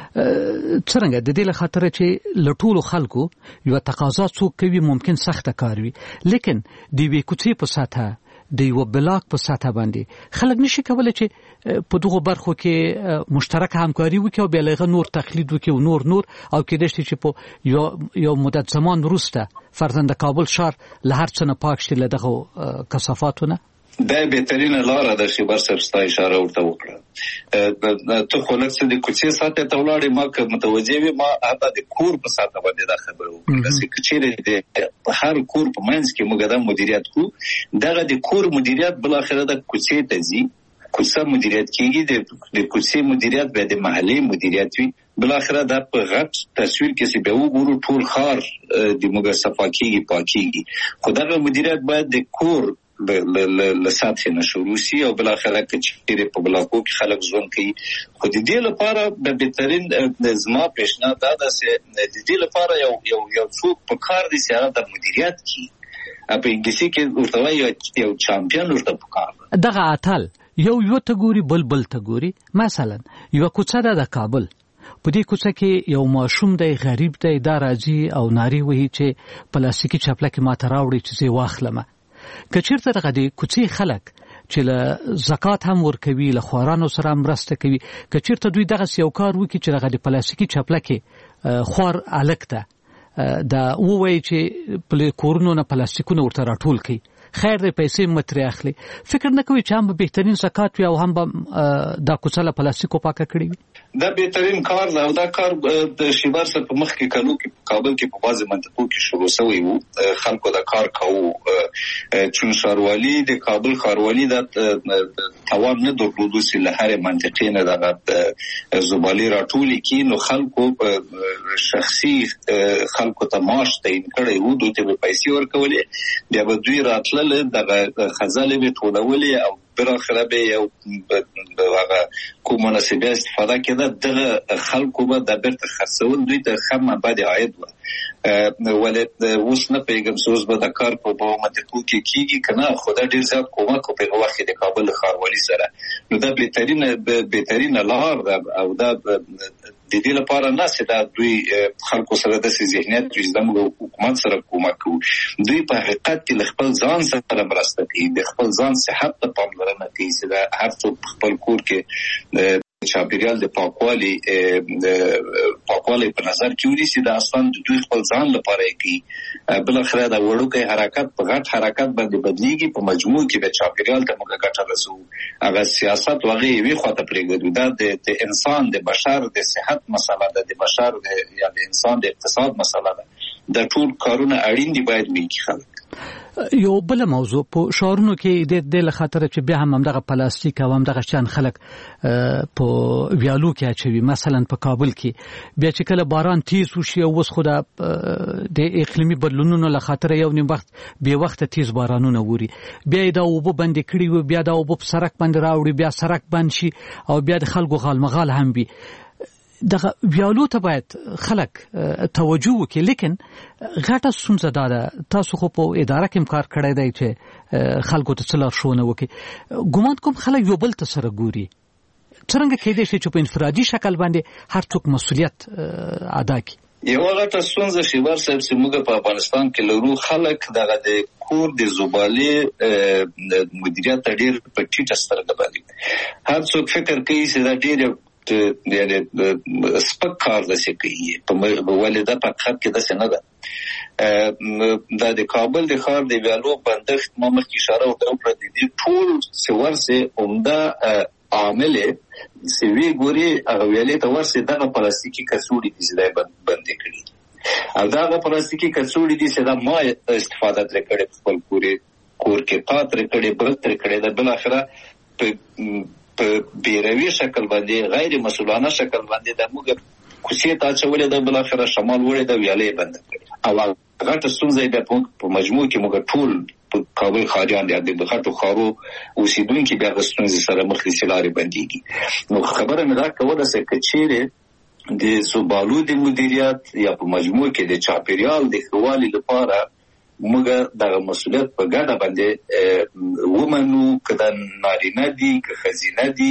څنګه د دې له خاطر چې لټولو خلکو یو تقاضا څوک کوي ممکن سخته کار وي لیکن د وی کوڅې په ساته د یو بلاک په ساته باندې خلک نشي کولای چې په دغه برخو کې مشترک همکاري وکړي او بلغه نور تقلید وکړي او نور او کې دشتي چې په یو مدت زمان وروسته فرزند کابل شهر له هر څه نه پاک شي له دغه کثافاتونه دا بهترینه لار ده چې بر سره اشاره ورته وکړه ته خو لکه د کوڅې ساته ته ولاړې ما که متوجه وي ما حتی د کور په ساته باندې دا خبره وکړه چې چیرې د هر کور په منځ کې موږ دا مدیریت کو دغه د کور مدیریت بل اخره د کوڅې ته ځي کوڅه مدیریت کیږي د کوڅې مدیریت به د محلي مدیریت وي بل اخره د په غټ تصویر کې چې به وګورو ټول خار د موږ صفاکیږي پاکیږي خو دغه مدیریت باید د کور له سطح نه شروع شي او بل اخره چې په بلاکو کې خلک ژوند کوي خو د دې لپاره د بهترین زما پیشنهاد دا ده چې د دې لپاره یو څوک په کار دي چې هغه د مدیریت کوي په انګلیسي کې ورته وایي یو چامپیون ورته په کار دغه اتل یو ته ګوري بل ته ګوري مثلا یو کوڅه ده د کابل په دې کوڅه کې یو ماشوم دی غریب دی دا راځي او ناری وهي چې پلاستیکي چپلکه ماته راوړي چې زه واخلم که چیرته دغه د کوڅې خلک چې له زکات هم ورکوي له خوارانو سره مرسته کوي که چیرته دوی دغه یو کار وکړي چې دغه د پلاستیکي چپلکه خوار الکته دا وایي چې په کورونو نه پلاستیکونه ورته راټول کړي خیر دې پیسې متري اخلي فکر نه کوي چې هم بهترین زکات وي او هم دا کوڅه له پلاستیکو پاکه کړي دا بهترین کار دی او دا کار د شیبر سره په مخ کې کلو کې کابل کې په بعضي منطقو کې شروع شوی وو خلکو دا کار کوو چون ښاروالي د کابل ښاروالي دا توان نه درلود چې له هر منطقې نه دا زبالې راټولي کې نو خلکو شخصي خلکو ته معاش تعیین کړی وو دوی ته پیسې ورکولې بیا به دوی راتله دغه خزانه به ټولولې او بالاخره به یو هغه کوم مناسبه استفاده کړه دغه خلکو به د بیرته خرڅول دوی ته خمه بعد عاید و ولې اوس نه پیغام سوز به د کار په منطقو کې کیږي کنه خدای ډیر زیات کومک په وخت د کابل ښاروالي سره نو دا بهترین لار او دا د دې لپاره نه چې دا دوی خلکو سره د ذهنیت چې زموږ حکومت سره کومک کوي دوی په حقیقت کې خپل ځان سره مرسته کوي د خپل ځان صحت ته پاملرنه کوي چې دا هر څوک خپل کور کې چاپیریال د پاکوالي په نظر کې ونیسي دا اصلا د دوی خپل ځان لپاره کوي بالاخره دا وړوکی حرکت په غټ حرکت باندې بدلیږي په مجموع کې د چاپیریال ته موږ ګټه رسو هغه سیاست وغه وی خواته پرېږدو دا د انسان د بشر د صحت مسله ده د بشر یا د انسان د اقتصاد مسله ده د ټول کارونه اړین دي باید میکي خلک یو بل موضوع په شهرونو کې د لخاطر چې بیا هم دغه پلاستیک او هم دغه شان خلک په ویالو کې اچوي مثلا په کابل کې بیا چې کله باران تیز وشي او وس خو د اقلیمي بدلونونو لخاطر یو نیم وخت به وخت تیز بارانونه ووري بیا دا وبو بند کړي و بیا دا وبو سرک باندې راوړي بیا سرک بند شي او بیا د خلکو غالمغال هم وي دغه ویالو ته باید خلک توجه وکړي لیکن غټه ستونزه ده تاسو خو په اداره کې کار کړی دی چې خلکو ته څلار شونه وکړي ګومان کوم خلک یو بل ته سره ګوري څنګه کېدای شي چې په انفرادي شکل باندې هر څوک مسؤلیت ادا کړي یو غټه ستونزه چې ورسره چې موږ په افغانستان کې لرو خلک دغه د کور د زبالې مدیریت ډېر په ټیټه سترګه باندې هر څوک فکر کوي چې دا ډېر یعنی سپک کار داسې کوي په ولدا په خط کې داسې نه ده د کابل د ښار د ویالو بندښت ما مخکې اشاره وکړه د دې ټول څورسه عمده عامل سوي ګوري هغه ویلې ته ورسې دغه پلاستیکي کڅوړې دي چې بندې کړي او دغه پلاستیکي کڅوړې دي چې دا ما استفاده تر کړې خپل کور کې پاتره کړې بل تر کړې د بل اخره په بیروي شکل باندې غیر مسؤلانه شکل باندې د موږ کوڅې ته چولې د بل اخره شمال وړې د ویالې بند کړې او غټه ستونزه به په مجموع کې موږ ټول په کابل خاریان د غټو خارو اوسیدونکو بیا د ستونزې سره مخ دي سلاري باندې نو خبره مې دا کوله چې کچېره د زبالو د مدیریت یا په مجموع کې د چاپیریال د خوالي لپاره موږ د مسؤلیت په ګډه باندې ومنو کله نارینه دي که خزینه دي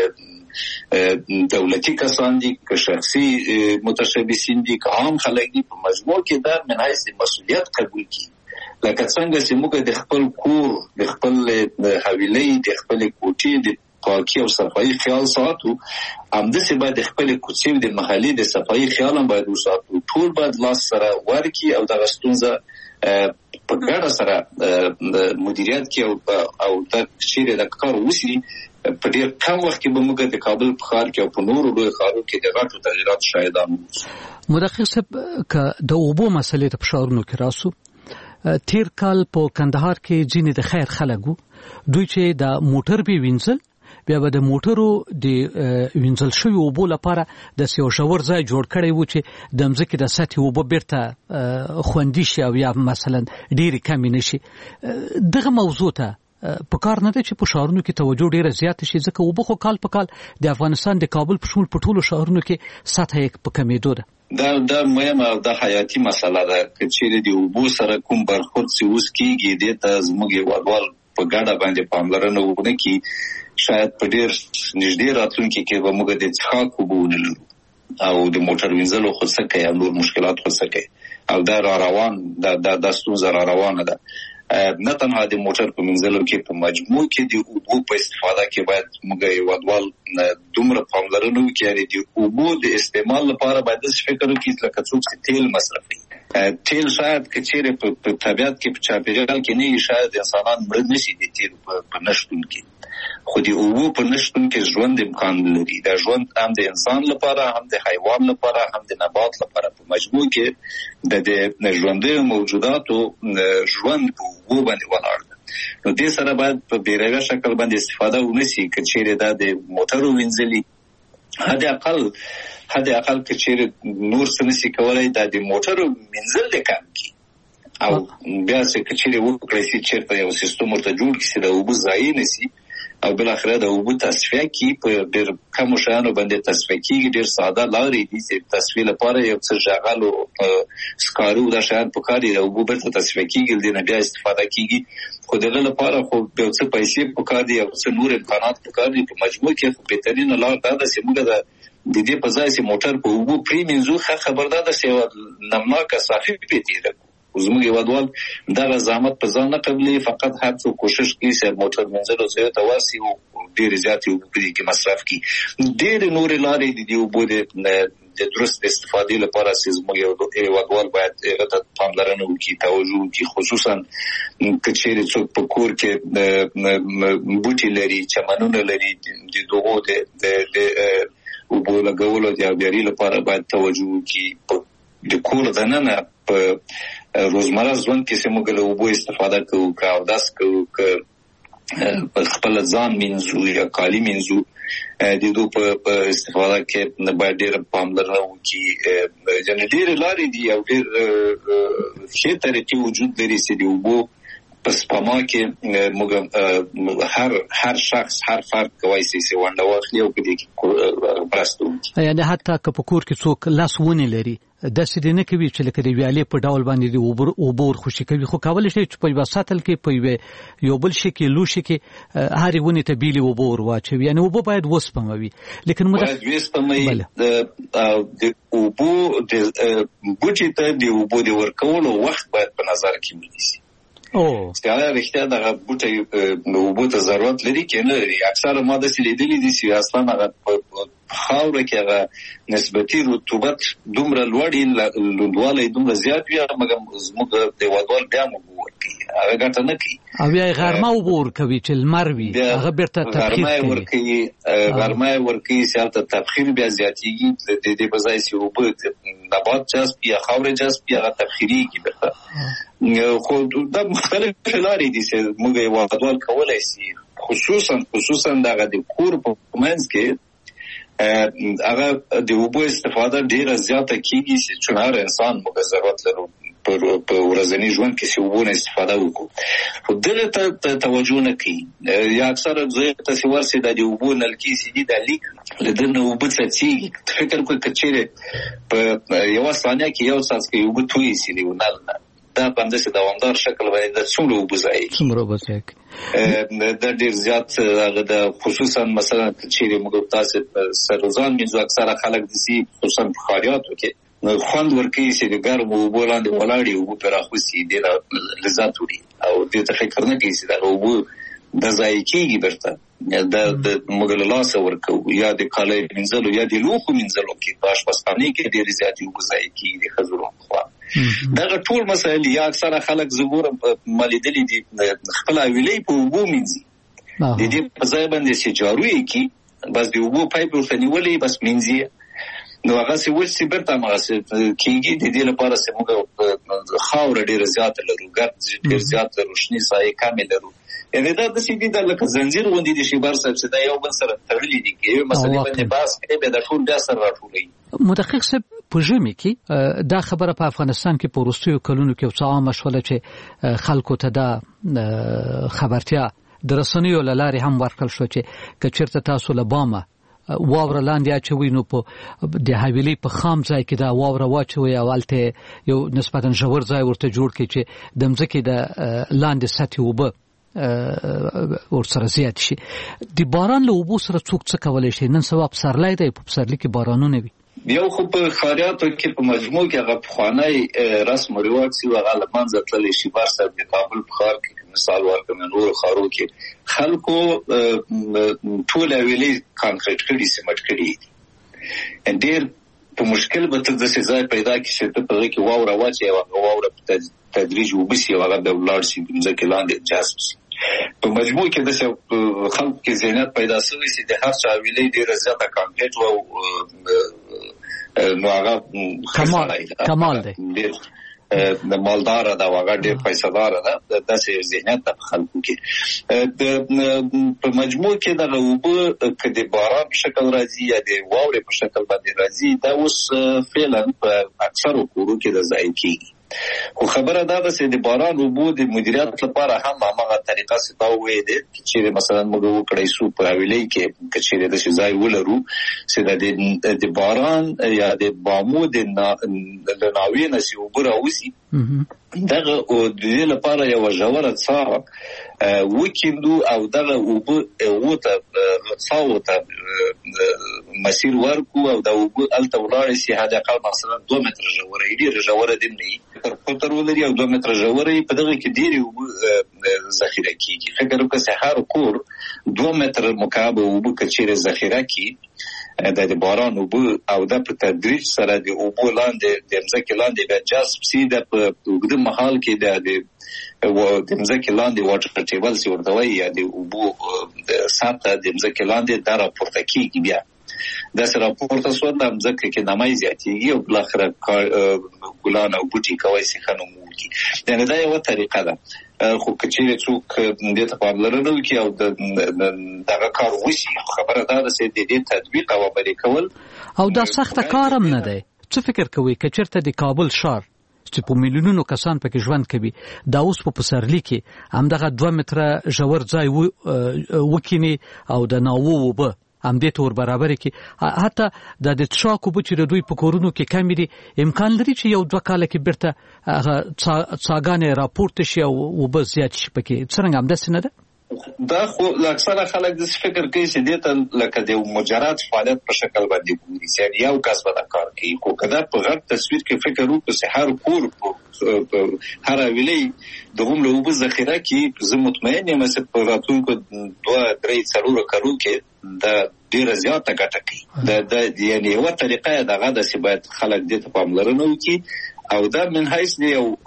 که دولتي کسان دي که شخصي متشبثین دي که عام خلک دي په مجموع کې دا من حیث مسؤلیت قبول کړي لکه څنګه چې موږ د خپل کور د خپل حویلۍ د خپل کوټې د پاکي او صفایي خیال ساتو همداسې باید د خپل کوڅې د محلي د صفایي خیال هم باید وساتو ټول باید لاس سره ورکړي او دغه ستونزه په ګډه سره مدیریت کې او د چیرې د کار وسی په ډېر کم وخت کې به موږ د کابل په ښار کې او په نورو لوی ښارونو کې د غټو تغیرات شاهدان وو مدقق صاحب که د اوبو مسلې ته په ښارونو کې راسو تیر کال په کندهار کې ځینې د خیر خلکو دوی چې د موټر به وینځل بیا به د موټرو د وینځل شوی اوبو لپاره د یو ژور ځای جوړ کړی و چې د مځکې د سطحې اوبه بیرته خوندي شي او یا مثلا ډېرې کمې نه شي دغه موضوع ته په کار نه ده چې په ښارونو کې توجه ډېره زیاته شي ځکه اوبه خو کال په کال د افغانستان د کابل په شمول په ټولو ښارونو کې سطحه یې په کمېدو ده دا مهمه او د حیاتي مسله ده که چیرې د اوبو سره کوم برخورد چې اوس کېږي دې ته زموږ هېوادوال په ګډه باندې پاملرنه وکړي شاید په ډېر نږدې راتلونکي کې به موږ د څښاک اوبه ونه لرو او د موټر وینځلو خو څه کوي او نور مشکلات خو څه کوي او دا را روان دا ستونزه را روانه ده. نه تنها د موټر په منځلو کې په مجموع کې د اوبو په استفاده کې باید موږ هیوادوال دومره پاملرنه وکړي د اوبو د استعمال لپاره باید فکر وکړي لکه څوک چې تیل مصرفوي. تیل شاید که چیرې په طبیعت کې په چاپیریال کې نه شاید انسانان مړ نشي د تیل په نشتون کې، خو د اوبو په نشتون کې ژوند امکان لري. دا ژوند هم د انسان لپاره هم د حیوان لپاره هم د نبات لپاره په مجموع کې د ژوندي موجوداتو ژوند په اوبو باندې ولاړ ده. نو دې سره باید په بیرویه شکل باندې استفاده ونشي که چیرې دا د موټرو وینځلي حد اقل که چیرې نور څه نشي کولای دا د موټرو وینځل د کم کی او بیا چې چیرې وکړي چې چیرته یو سیستم ورته جوړ کړي چې د اوبو ضایع نشي او بل اخره د اوبو تصفیه کی په ډېر کم شانو باندې تصفیه کیږي. ډېر ساده لارې دي چې تصفیه لپاره یو څه ژغل او سکارو دا شان په کار دی د اوبو بیرته تصفیه کیږي د نه بیا استفاده کیږي. خو دغه لپاره خو یو څه پیسې په کار دي او څه نور امکانات په کار دي. په مجموع کې بهترین لار دا ده چې موږ د دې په ځای چې موټر په اوبو پریمینځو خبردار ده چې نمناکه صافي پیتیره زموږ هیوادوال دغه زحمت په ځان نه قبلي، فقط هر څوک کوشش کوي چې موټر منځلو ځای ته ورسي او ډېر زیات اوبه پرې کې مصرف کړي. ډېر نور لارې دي اوبو د درست استفادې لپاره چې زموږ هیوادوال باید هغه ته پاملرنه وکړي، توجه وکړي، خصوصا که چیرې څوک په کور کې بوټي لري، چمنونه لري، د دغو د اوبو لګولو د آبیاري لپاره باید توجه وکړي. د کور دننه په روزمره ژوند کې چې موږ له اوبو استفاده کوو، که اودس کوو، که خپل ځان مینځو یا کالي مینځو، د دو په استفاده کې باید ډېره پاملرنه وکړي. یعنې ډېرې لارې دي او ډېر ښې طریقې وجود لري چې د اوبو په سپما کې موږ هر شخص هر فرد کولی شي چې ونډه واخلي او په دې کې مرسته وکړي. یعنې حتی که په کور کې څوک لاس ونې لري داسې دې نه کوي چې لکه د ویالې په ډول باندې د اوبو ورخوشي کوي، خو کولی شي چې په یوه سطل کې په یو بل شي کې لوښي کې هرې ونې ته بیلې اوبه ور واچوي. یعنې اوبه باید وسپموي. لیکن باید وسپموي. د اوبو بوټي ته د اوبو د ورکولو وخت باید په نظر کې ونیسي. ستیاله رښتیا دغه بوټي اوبو ته ضرورت لري که نه لري. اکثره ما داسې لیدلي دي چې اصلا هغه خاوره کې هغه نسبتي رطوبت دومره لوړ لوندوالی دومره زیات وي، مګر زموږ د هیوادوال بیا هم اوبه ورکوي، هغه ګټه نه کوي. او بیا یې غرمه اوبه ورکوي چې لمر وي، هغه بیرته تبخیر کوي. غرمه یې ورکوي چې هلته تبخیر بیا زیاتېږي. د دې په ځای چې اوبه نبات جذب یا خاورې جذب یا هغه تبخیرېږي بیرته. خو دا مختلفې لارې دي چې موږ هیوادوال کولی شي، خصوصا دغه د کور په منځ کې هغه د اوبو استفاده ډیره زیاته کیږي چې هر انسان موږ ضرورت لرو په ورځني ژوند کې چې اوبو نه استفاده وکړو. خو دغه ته توجه نه کوي. یا اکثره ځای ته چې ورسي د اوبو نلکې چې دي د لیک له دنه اوبه څاڅي. فکر کوي که چیرې په یوه ثانیه کې یو څاڅکی اوبه توی شي د نل نه، دا په همداسې دوامدار شکل باندې د څومره اوبه ضایع کړي. دا ډېر زیات هغه د خصوصا مثلا که چیرې موږ تاسې سرزان مینځو، اکثره خلک داسې خصوصا په ښاریاتو کې خوند ورکوي چې د ګرمو اوبو لاندې ولاړ وي، اوبه پرې راخوسي، ډېره لذت وړي او دې ته فکر نه کوي چې دغه اوبه د ضایع کېږي بیرته. د موږ له لاسه ورکوو یا د کالیو مینځلو یا د لوښو مینځلو کې په اشپزخانې کې ډېرې زیاتې اوبه ضایع کېږي د ښځو لخوا. دغه ټول مسایل یا اکثره خلک زه ګورم ما لیدلي دي خپله حویلۍ په اوبو مینځي، د دې په ځای باندې چې جارو یې کړي بس د اوبو پایپ ورته نیولې بس مینځي، نو هغه چې وچ چې بیرته هماغسې کېږي. د دې لپاره چې موږ خاوره ډېره زیاته لرو، ګرد ډېر زیات لرو، شنې سایې کمې لرو. یعنې دا داسې دي دا لکه زنځیر غوندې دي شیبر صاحب چې دا یو بل سره تړلي دي. که یوې مسلې باندې بحث کوي بیا دا ټول بیا سره راټولوي. مدقق صاحب په ژمي کې دا خبره په افغانستان کې په وروستیو کلونو کې یو څه عامه شوله چې خلکو ته دا خبرتیا د رسنیو له لارې هم ورکړل شو چې که چېرته تاسو له بامه واوره لاندې اچوي نو په د حویلۍ په خام ځای کې دا واوره واچوي او هلته یو نسبتا ژور ځای ورته جوړ کړي چې د مځکې د لاندې سطحې اوبه ورسره زیات شي. د باران له اوبو سره څوک څه کولی شي؟ نن سبا پسرلی دی، په پسرلي کې بارانونه وي. یو خو په خاریاتو کې په مجموع کې هغه پخوانی رسم او رواج چې هغه له منځه تللی شي. برسه د کابل په ښار کې مثال ورکړم، نور ښارو کې خلکو ټول ویلي کانکریټ کړي، سیمټ کړي. ډېر په مشکل به ته داسې ځای پیدا کړي چې ته په هغې کې واوره واچوې او هغه واوره په تدریج وبسي او هغه بیا ولاړ شي ځمکې لاندې جذب شي. په مجموع کې داسې خلکو کې ذهنیت پیدا شوی چې د هر چا ویلې ډېره زیاته کانکریټ وه نو هغه کمال دی، د مالداره ده او هغه ډېر پیسه‌داره ده. داسې ذهنیت ده په خلکو کې. په مجموع کې دغه اوبه که د باران په شکل راځي یا د واورې په شکل باندې راځي، دا اوس فعلا په اکثرو کورو کې د ضایع کېږي. خو خبره دا ده چې د باران اوبو د مدیریت لپاره هم هماغه طریقه چې تا وویلې ده چې مثلا موږ وکړی شو په حویلۍ کې که چېرې داسې ځای ولرو چې د باران یا د بامو د ناوې نه چې اوبه راوځي، دغه د دې لپاره یوه ژوره څاه وکیندو او دغه اوبه هغو ته څاوو ته مسیر ورکړو او دا اوبه هلته ولاړې شي حداقل مثلا 2 متره ژوره یې، ډېره ژوره دې نه وي، تر قطر ولري او 2 متره ژوره یې، په دغه کې ډېرې اوبه ذخیره کېږي. فکر وکړه چې هر کور 2 متره مکعب اوبه که چېرې ذخیره کړي، د باران اوبه او دا په تدریج سره د اوبو لاندې د ځمکې لاندې بیا جذب شي، دا په اوږده مهال کې د ځمکې لاندې واټر ټیبل چې ورته وایي یا د اوبو سطحه د ځمکې لاندې دا راپورته کېږي. بیا داسې راپورته شوه د ځمکې کې نمی زیاتېږي او بالاخره ګلان او بوټي کولی شي ښه نمو وکړي. یعنې دا یوه طریقه ده. خو که چېرې څوک دې ته پاملرنه وکړي او دغه کار وشي، خبره دا ده چې د دې تطبیق او عملي کول او دا سخته کار هم نه دی. څه فکر کوئ که چېرته د کابل ښار چې په میلیونونو کسان پکې ژوند کوي، دا اوس په پسرلي کې همدغه 2 متره ژور ځای وکیني او د ناوو اوبه همدې ته ور برابرې کړي، حتی د څښاک اوبه چې د دوی په کورونو کې کمې دي، امکان لري چې 1-2 کاله کې بیرته هغه څاګانې راپورته شي او اوبه زیات شي پکې. څرنګه همداسې نه ده؟ دا خو اکثره خلک داسې فکر کوي چې دې ته لکه د مجرد فعالیت په شکل باندې ګوري، یعنې یو کس به دا کار کوي. خو که دا په غټ تصویر کې فکر وکړو چې هر کور په هره حویلۍ د هومره اوبه ذخیره کړي، زه مطمئن یم چې په راتلونکو 2-3-4 کلو کې دا ډېره زیاته ګټه کوي. یعنې یوه طریقه یې دغه ده چې باید خلک دې ته پاملرنه وکړي او دا من حیث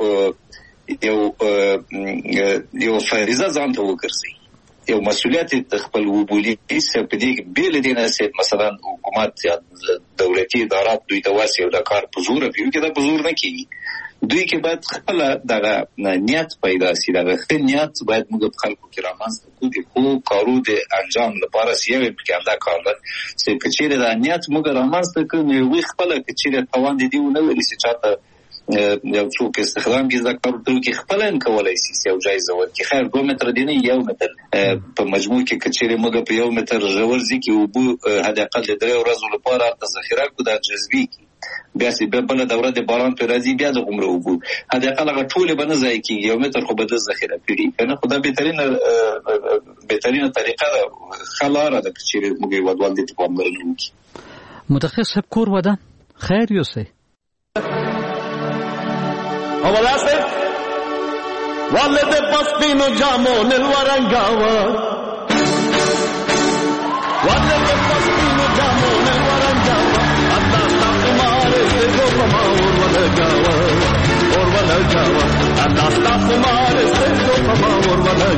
یو فریضه ځان ته وګرځي، یو مسؤلیت د خپل وبولي په دې کې بې له دې نه چې مثلا حکومت یا دولتي ادارات دوی ته واسي او دا کار په زوره کوي، که دا په زور نه کېږي. دوی کې باید خپله دغه نیت پیدا شي، دغه ښه نیت باید موږ په خلکو کې رامنځته کړو د ښو کارو د انجام لپاره چې یو یې پکې همدا کار ده چې که چېرې دا نیت موږ رامنځته کړو نو هغوی خپله که چېرې توان د دې ونه لري چې چاته یو څوک استخدام کې زده کار ورته وکړي، خپله هم کولی شي چې یو ځای ژور کړي. خیر 2 متره دی نه 1 متر په مجموع کې که چېرې موږ په 1 متر ژور ځای کې اوبه حداقل د 3 ورځو لپاره هلته ذخیره کړو، دا جذبي کړي، بیا چې بله دوره د باران پرې راځي بیا د هومره اوبو حداقل هغه ټولې به نه ضایع کېږي، 1 متر خو به ده ذخیره کړي که نه. خو دا بهترینه طریقه ده، ښه لاره ده که چېرې موږ هېوادوال دې ته پاملرنه وکړي. متخصص صاحب کور ودان خیر یوسئ. Avalaste Valle de Paspino Jamo nel Warangava Valle de Paspino Jamo nel Warangava Adasta Kumare se Gopama Orvala Java Adasta Kumare se Gopama Orvala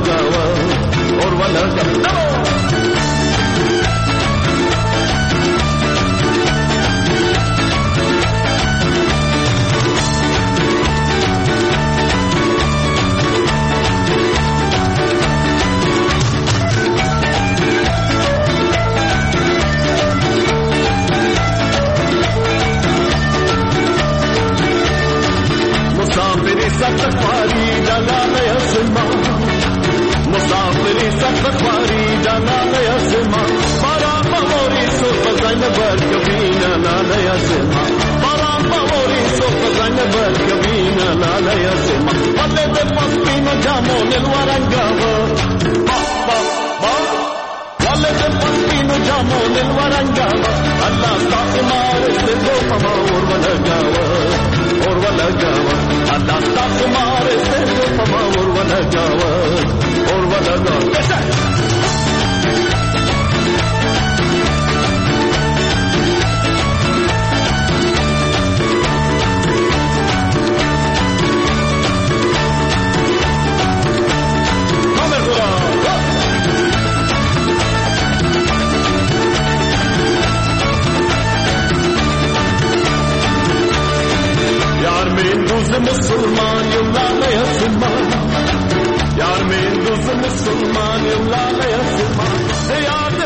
Java Sakhwari dalale asma Musafiri sakhwari dalale asma Para pavori so fazan bar kabina lale asma Para pavori so fazan bar kabina lale asma Valle de Paspino Jamo nel Warangava Valle de Paspino Jamo nel Warangava Allah sa kumar se लगावा अल्लाह ताकू मारे से पमा और लगावा मुसलमान यार में मुसलमान यार